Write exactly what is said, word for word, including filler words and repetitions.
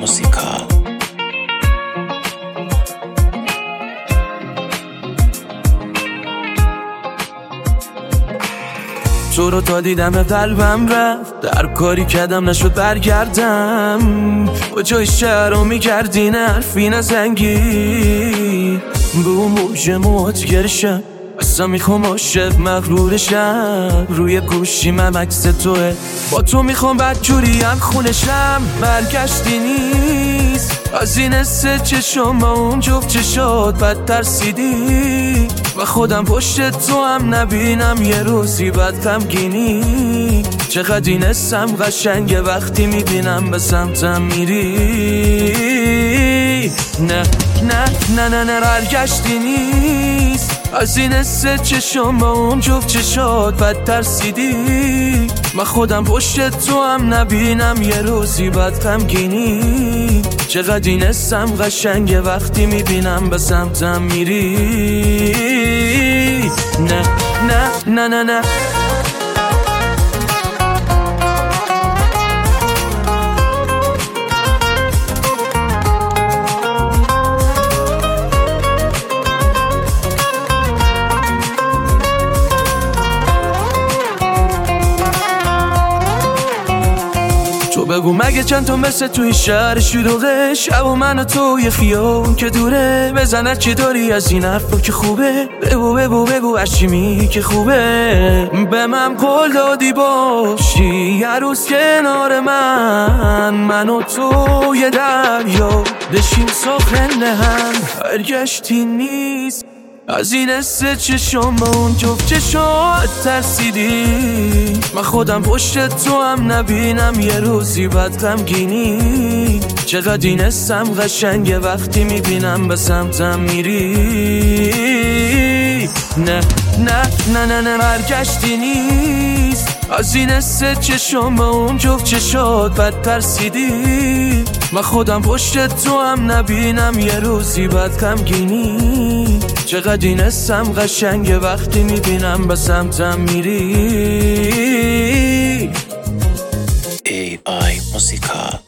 موسیقا. تو رو تا دیدم قلبم رفت، در کاری کردم نشد برگردم. با جای شهر رو میکردی نه حرفی نزنگی، به اون موج موت گرشم اصلا میخوام عاشق مغرورشم. روی گوشی من عکس توه، با تو میخوام بدجوریم خونشم. برگشتی نیست از این حسه چشم با اون جفت چشات بد ترسیدی. و خودم پشت تو هم نبینم یه روزی بد غمگینی. چقدر این حسم قشنگه وقتی میبینم به سمتم میری. نه نه نه نه نه برگشتی نیست از این حسه چشم با اون جفت چشات بد ترسیدی. من خودم پشت تو هم نبینم یه روزی بد غمگینی. چقدر این حسم قشنگه وقتی میبینم به سمتم میری. نه نه نه نه نه تو بگو مگه چند تا مثل تو این شهر شلوغه، شب و من و تو یه خیابون که دوره. بزنه چی داری از این حرفا که خوبه، بگو بگو بگو هرچی میگی که خوبه. به من قول دادی باشی یه روز کنار من، من و تو یه دریا دشیم ساخن هم. برگشتی نیست از این حسه چشم با اون جفت چشات ترسیدی. من خودم پشت تو هم نبینم یه روزی بد غمگینی. چقدر این حسم قشنگه وقتی میبینم به سمتم میری. نه نه نه نه نه برگشتی نیست از این حسه چشم با اون جفت چشات بد ترسیدی. من خودم پشت تو هم نبینم یه روزی بد غمگینی. چقدر این حسم قشنگه وقتی میبینم به سمتم میری. ای آی موسیقا.